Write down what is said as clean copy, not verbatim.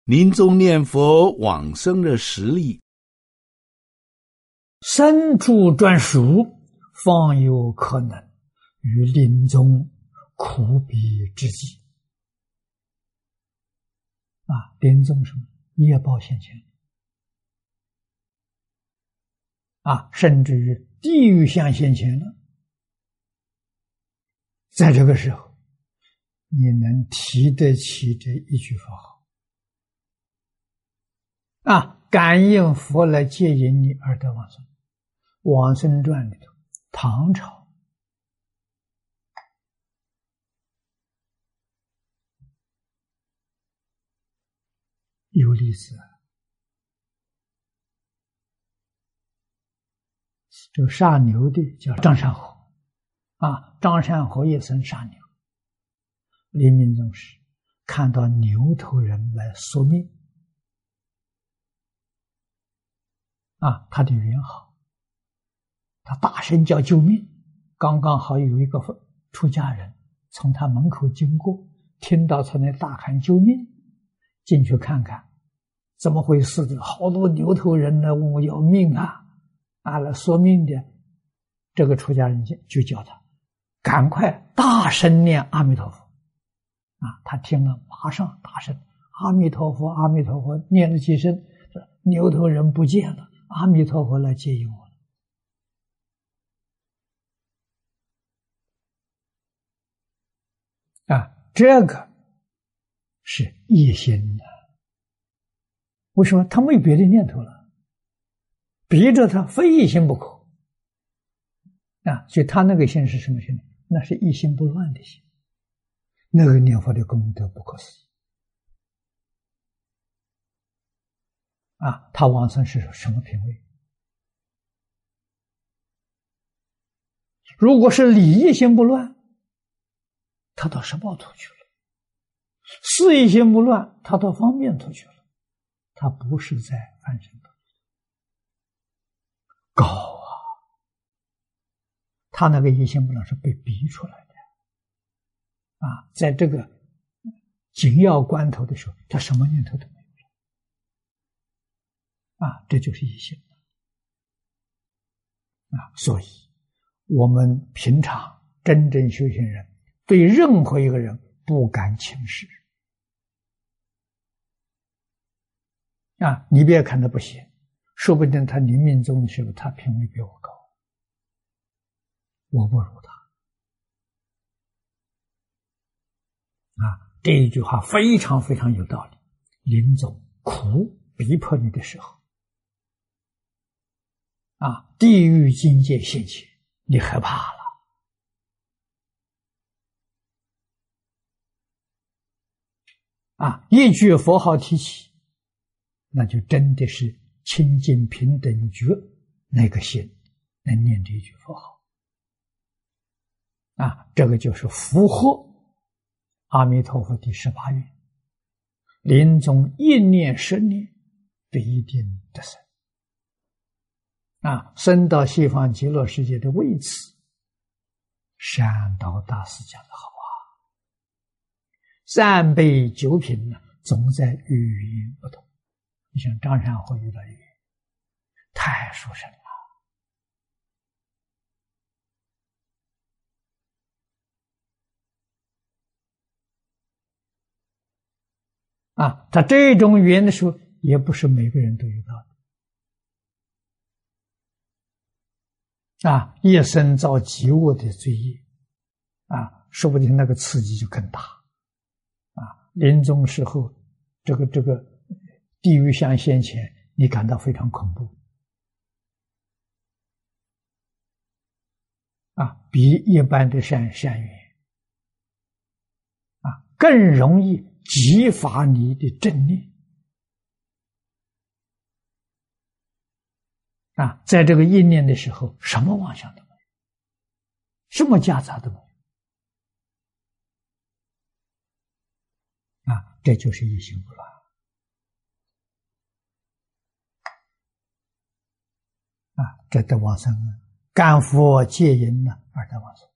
临终念佛往生的实例。 身处专属，方有可能于临终苦逼之际。临终什么？业报现前。甚至于地狱相现前了。在这个时候，你能提得起这一句佛号，感应佛来接引你而得往生。往生传里头，唐朝有例子。这个杀牛的叫张善和，张善和一生杀牛，临命终时看到牛头人来索命，他的缘好，他大声叫救命，刚刚好有一个出家人从他门口经过，听到他那大喊救命，进去看看怎么回事的，好多牛头人来问我要命来索命的。这个出家人就叫他赶快大声念阿弥陀佛。他听了马上大声阿弥陀佛阿弥陀佛，念了几声，牛头人不见了，阿弥陀佛来接引我了。这个是一心的。为什么？他没有别的念头了，逼着他非一心不可。所以他那个心是什么心？那是一心不乱的心，那个念佛的功德不可思议。他往生是什么品位？如果是理一心不乱，他到十报土去了；事一心不乱，他到方便土去了。他不是在凡尘土高啊！他那个一心不乱是被逼出来的在这个紧要关头的时候，他什么念头都没有了这就是一心所以我们平常真正修行人对任何一个人不敢轻视你别看他不行，说不定他临命终的时候他品位比我高，我不如他这一句话非常非常有道理。临终苦逼迫你的时候地狱境界现前，你害怕了一句佛号提起，那就真的是清净平等觉那个心能念这一句佛号这个就是符合阿弥陀佛第18愿，临终一念10念必定得生生到西方极乐世界的位置，善导大师讲的好3杯9品呢，总在语言不同。你像张善和越来越太殊胜了他这种语言的时候，也不是每个人都有到的一生造极恶的罪业说不定那个刺激就更大临终时候这个地狱相现前，你感到非常恐怖比一般的善缘更容易激发你的正念在这个一念的时候，什么妄想都没有，什么夹杂都没有这就是一心不乱这得往生感佛接引而得往生